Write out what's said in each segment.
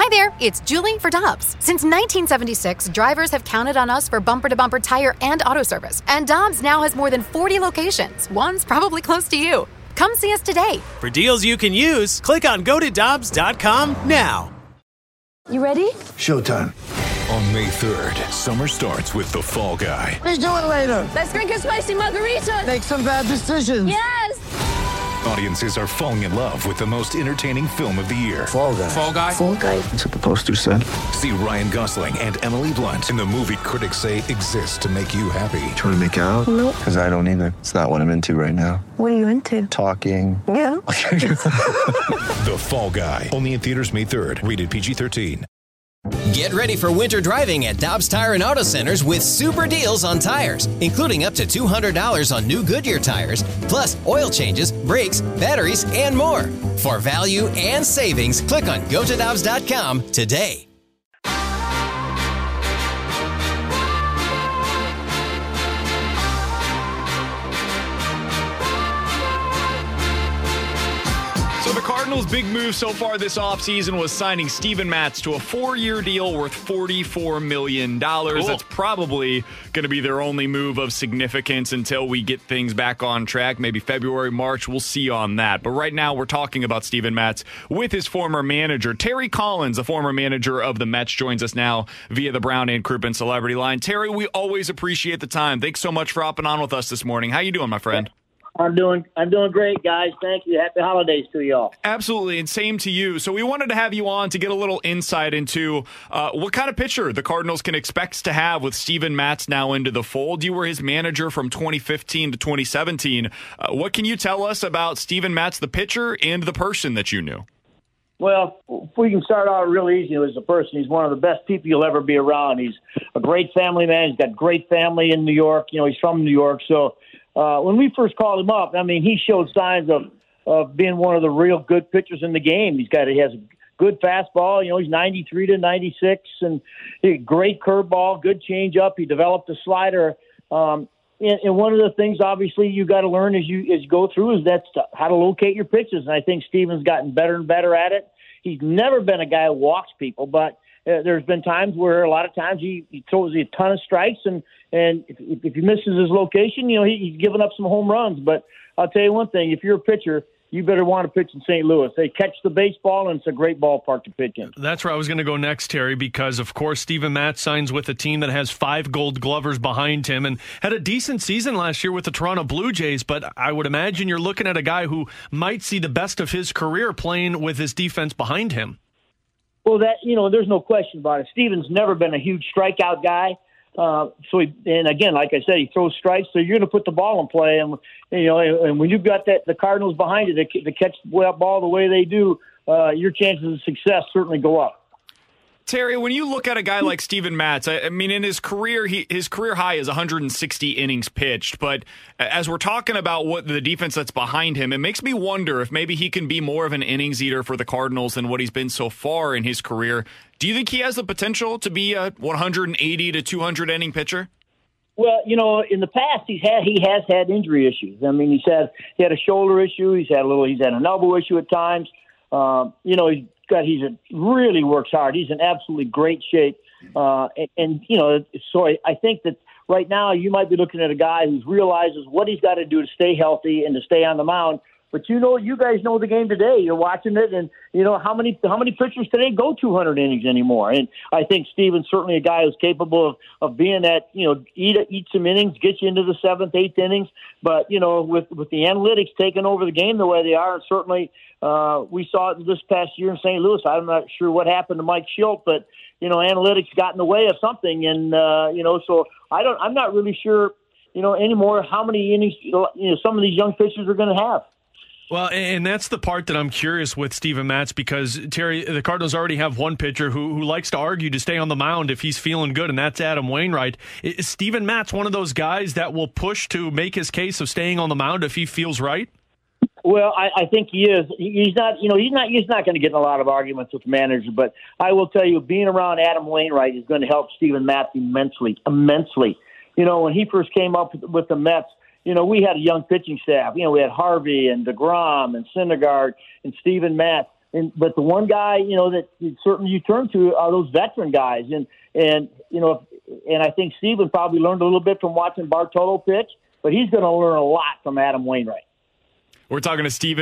Hi there, it's Julie for Dobbs. Since 1976, drivers have counted on us for bumper-to-bumper tire and auto service. And Dobbs now has more than 40 locations. One's probably close to you. Come see us today. For deals you can use, click on GoToDobbs.com now. You ready? Showtime. On May 3rd, summer starts with The Fall Guy. Let's do it later. Let's drink a spicy margarita. Make some bad decisions. Yes! Audiences are falling in love with the most entertaining film of the year. Fall Guy. Fall Guy? Fall guy. That's what the poster said. See Ryan Gosling and Emily Blunt in the movie critics say exists to make you happy. Trying to make it out? Nope. Because I don't either. It's not what I'm into right now. What are you into? Talking. Yeah. The Fall Guy. Only in theaters May 3rd. Rated PG-13. Get ready for winter driving at Dobbs Tire and Auto Centers with super deals on tires, including up to $200 on new Goodyear tires, plus oil changes, brakes, batteries, and more. For value and savings, click on GoToDobbs.com today. So the Cardinals' big move so far this offseason was signing Steven Matz to a 4-year deal worth $44 million. Cool. That's probably going to be their only move of significance until we get things back on track. Maybe February, March, we'll see on that. But right now we're talking about Steven Matz with his former manager. Terry Collins, the former manager of the Mets, joins us now via the Brown and Crouppen Celebrity Line. Terry, we always appreciate the time. Thanks so much for hopping on with us this morning. How you doing, my friend? I'm doing great, guys. Thank you. Happy holidays to y'all. Absolutely, and same to you. So we wanted to have you on to get a little insight into what kind of pitcher the Cardinals can expect to have with Steven Matz now into the fold. You were his manager from 2015 to 2017. What can you tell us about Steven Matz, the pitcher, and the person that you knew? Well, if we can start out real easy as a person, he's one of the best people you'll ever be around. He's a great family man. He's got great family in New York. You know, he's from New York, so when we first called him up, I mean, he showed signs of being one of the real good pitchers in the game. He has a good fastball. You know, he's 93 to 96, and great curveball, good changeup. He developed a slider. And one of the things, obviously, you got to learn as you go through is that's how to locate your pitches. And I think Steven's gotten better and better at it. He's never been a guy who walks people, but there's been times where a lot of times he throws a ton of strikes, and if he misses his location, you know, he's given up some home runs. But I'll tell you one thing, if you're a pitcher, you better want to pitch in St. Louis. They catch the baseball, and it's a great ballpark to pitch in. That's where I was going to go next, Terry, because, of course, Steven Matz signs with a team that has 5 Gold Glovers behind him and had a decent season last year with the Toronto Blue Jays, but I would imagine you're looking at a guy who might see the best of his career playing with his defense behind him. Well, there's no question about it. Steven's never been a huge strikeout guy. And again, like I said, he throws strikes, so you're going to put the ball in play. And, and when you've got the Cardinals behind you to catch the ball the way they do, your chances of success certainly go up. Terry, when you look at a guy like Steven Matz, I mean, in his career, his career high is 160 innings pitched. But as we're talking about what the defense that's behind him, it makes me wonder if maybe he can be more of an innings eater for the Cardinals than what he's been so far in his career. Do you think he has the potential to be a 180 to 200 inning pitcher? Well, in the past he has had injury issues. I mean, he had a shoulder issue. He's had an elbow issue at times. He really works hard. He's in absolutely great shape. So I think that right now you might be looking at a guy who realizes what he's got to do to stay healthy and to stay on the mound. But you guys know the game today. You're watching it, and how many pitchers today go 200 innings anymore? And I think Steven's certainly a guy who's capable of being that, eat some innings, get you into the 7th, 8th innings. But with the analytics taking over the game the way they are, and certainly we saw it this past year in St. Louis. I'm not sure what happened to Mike Schilt, but analytics got in the way of something, and so I'm not really sure anymore how many innings some of these young pitchers are going to have. Well, and that's the part that I'm curious with Steven Matz, because, Terry, the Cardinals already have one pitcher who likes to argue to stay on the mound if he's feeling good, and that's Adam Wainwright. Is Steven Matz one of those guys that will push to make his case of staying on the mound if he feels right? Well, I think he is. He's not going to get in a lot of arguments with the manager, but I will tell you, being around Adam Wainwright is going to help Steven Matz immensely. When he first came up with the Mets, we had a young pitching staff. We had Harvey and DeGrom and Syndergaard and Steven Matz. but the one guy, that certainly you turn to are those veteran guys. And I think Steven probably learned a little bit from watching Bartolo pitch, but he's going to learn a lot from Adam Wainwright. We're talking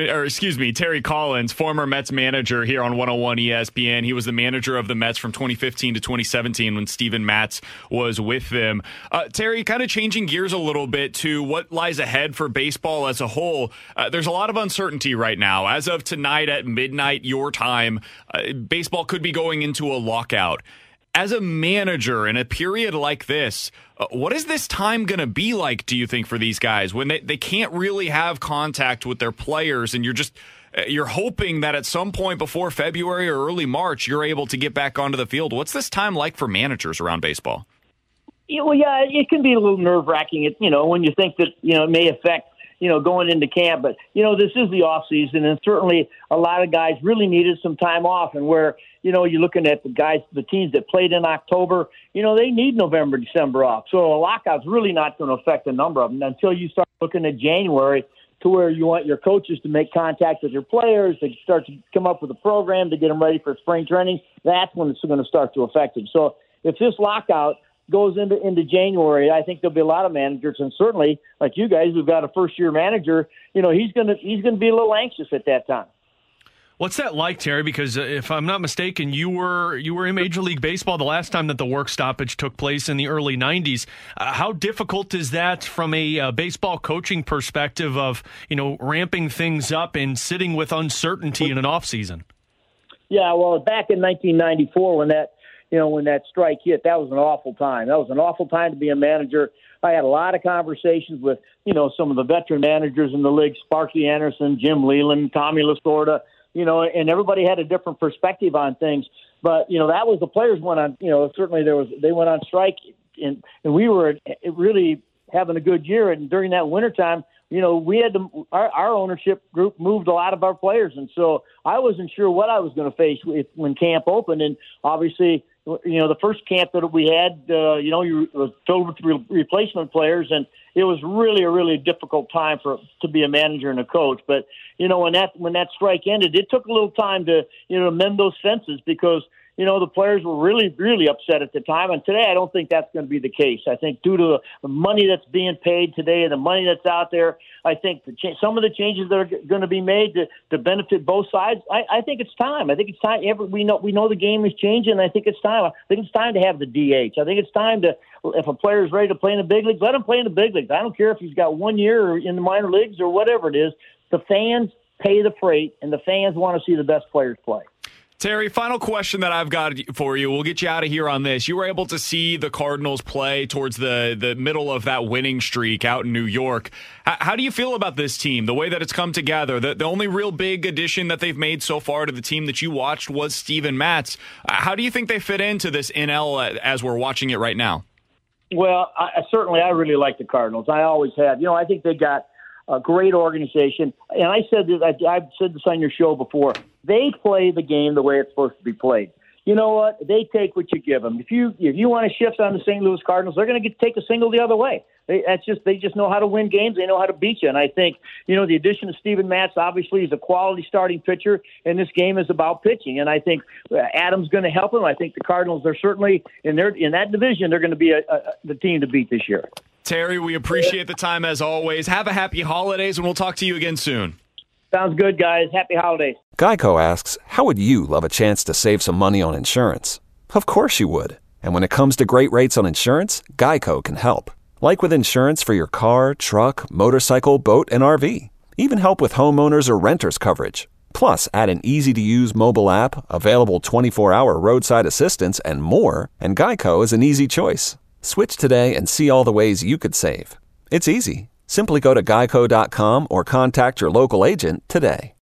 to Terry Collins, former Mets manager here on 101 ESPN. He was the manager of the Mets from 2015 to 2017 when Steven Matz was with them. Terry, kind of changing gears a little bit to what lies ahead for baseball as a whole. There's a lot of uncertainty right now. As of tonight at midnight, your time, baseball could be going into a lockout. As a manager in a period like this, what is this time going to be like, do you think, for these guys when they can't really have contact with their players and you're hoping that at some point before February or early March, you're able to get back onto the field? What's this time like for managers around baseball? Yeah, it can be a little nerve-wracking, when you think that, it may affect, going into camp. But, this is the off season, and certainly a lot of guys really needed some time off. And where, you're looking at the teams that played in October, they need November, December off. So a lockout's really not going to affect a number of them until you start looking at January, to where you want your coaches to make contact with your players, to start to come up with a program to get them ready for spring training. That's when it's going to start to affect them. So if this lockout goes into January, I think there'll be a lot of managers, and certainly like you guys who've got a first-year manager, he's going to be a little anxious at that time. What's that like, Terry? Because if I'm not mistaken, you were in Major League Baseball the last time that the work stoppage took place in the early 90s. How difficult is that from a baseball coaching perspective of, ramping things up and sitting with uncertainty in an off season? Yeah, well, back in 1994 when that strike hit, that was an awful time. That was an awful time to be a manager. I had a lot of conversations with, some of the veteran managers in the league, Sparky Anderson, Jim Leland, Tommy Lasorda, and everybody had a different perspective on things. But, that was the players went on, certainly they went on strike, and we were really having a good year. And during that wintertime, we had our ownership group moved a lot of our players. And so I wasn't sure what I was going to face when camp opened. And obviously, the first camp that we had, you was filled with replacement players, and it was really a really difficult time to be a manager and a coach. But when that strike ended, it took a little time to mend those fences because the players were really, really upset at the time. And today, I don't think that's going to be the case. I think due to the money that's being paid today and the money that's out there, I think some of the changes that are going to be made to benefit both sides, I think it's time. I think it's time. We know the game is changing. I think it's time. I think it's time to have the DH. I think it's time to, if a player is ready to play in the big leagues, let him play in the big leagues. I don't care if he's got 1 year or in the minor leagues or whatever it is. The fans pay the freight, and the fans want to see the best players play. Terry, final question that I've got for you. We'll get you out of here on this. You were able to see the Cardinals play towards the middle of that winning streak out in New York. How do you feel about this team, the way that it's come together? The only real big addition that they've made so far to the team that you watched was Steven Matz. How do you think they fit into this NL as we're watching it right now? Well, I really like the Cardinals. I always have. I think they got a great organization. And I said this, I've said this on your show before. They play the game the way it's supposed to be played. You know what? They take what you give them. If you want to shift on the St. Louis Cardinals, they're going to take a single the other way. They just know how to win games. They know how to beat you. And I think, the addition of Steven Matz obviously is a quality starting pitcher, and this game is about pitching. And I think Adam's going to help him. I think the Cardinals are certainly in that division. They're going to be the team to beat this year. Terry, we appreciate the time as always. Have a happy holidays, and we'll talk to you again soon. Sounds good, guys. Happy holidays. Geico asks, how would you love a chance to save some money on insurance? Of course you would. And when it comes to great rates on insurance, Geico can help. Like with insurance for your car, truck, motorcycle, boat, and RV. Even help with homeowners or renters coverage. Plus, add an easy-to-use mobile app, available 24-hour roadside assistance, and more, and Geico is an easy choice. Switch today and see all the ways you could save. It's easy. Simply go to geico.com or contact your local agent today.